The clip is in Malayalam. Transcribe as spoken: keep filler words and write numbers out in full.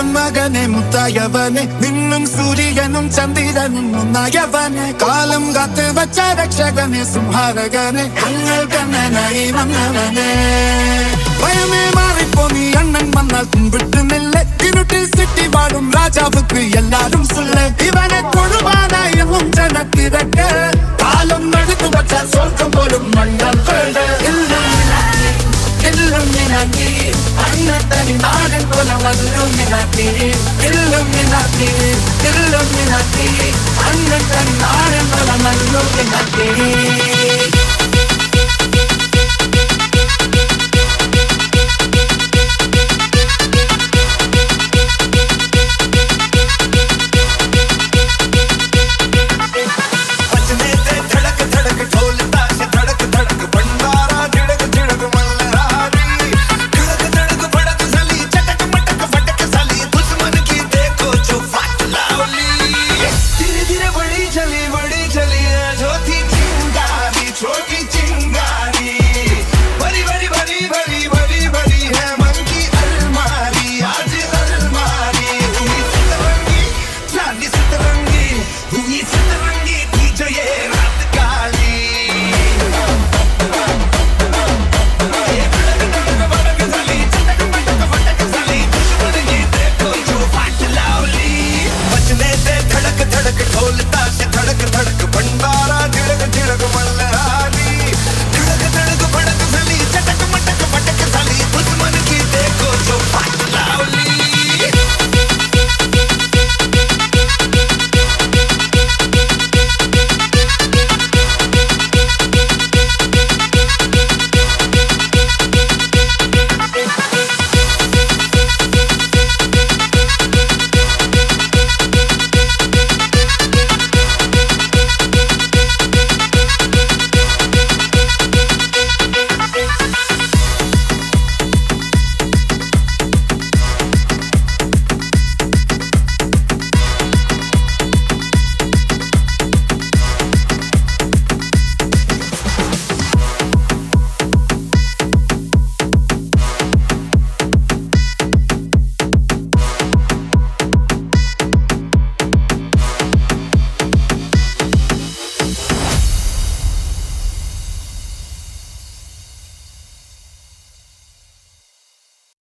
പൊന്മകനെ മുത്തായവനെ നിന്നും സൂര്യനും ചന്ദ്രനും ഒന്നായവനെ കാലം കാത്ത് വച്ച രക്ഷകനെ സംഹാരകനെ ഞങ്ങൾ കണ്ണനായി വന്നവനെ ഭയമേ മാറിപ്പോ നീ അണ്ണൻ വന്നാൽ കുമ്പിട്ടുന്നില്ല ഇരുട്ടിൽ സിറ്റി വാടും രാജാവുക്ക് എല്ലാരും സുള്ള ഇവനെ കൊഴുവാനായി ജനത്തിരക്ക് കാലം എടുത്തു വച്ച സ്വർഗം പോലും Mannal Illuminati, Annatani Nadan Kolam Illuminati, Illuminati, Illuminati, Annatani